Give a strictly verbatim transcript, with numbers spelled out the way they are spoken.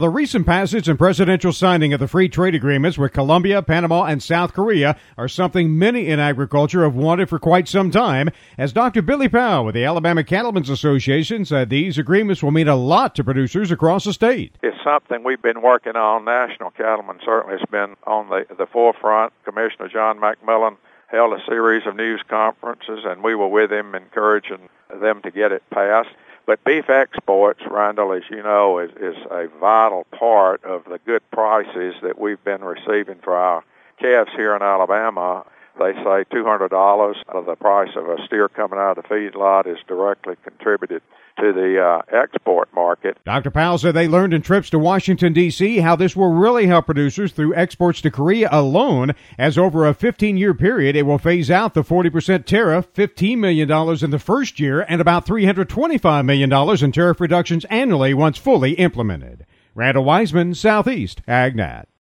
The recent passage and presidential signing of the free trade agreements with Colombia, Panama, and South Korea are something many in agriculture have wanted for quite some time. As Doctor Billy Powell with the Alabama Cattlemen's Association said, these agreements will mean a lot to producers across the state. It's something we've been working on. National Cattlemen certainly has been on the, the forefront. Commissioner John McMillan held a series of news conferences, and we were with him encouraging them to get it passed. But beef exports, Randall, as you know, is, is a vital part of the good prices that we've been receiving for our calves here in Alabama. They say two hundred dollars of the price of a steer coming out of the feedlot is directly contributed to the uh, export market. Doctor Powell said they learned in trips to Washington, D C how this will really help producers through exports to Korea alone, as over a fifteen-year period it will phase out the forty percent tariff, fifteen million dollars in the first year, and about three hundred twenty-five million dollars in tariff reductions annually once fully implemented. Randall Wiseman, Southeast AgNet.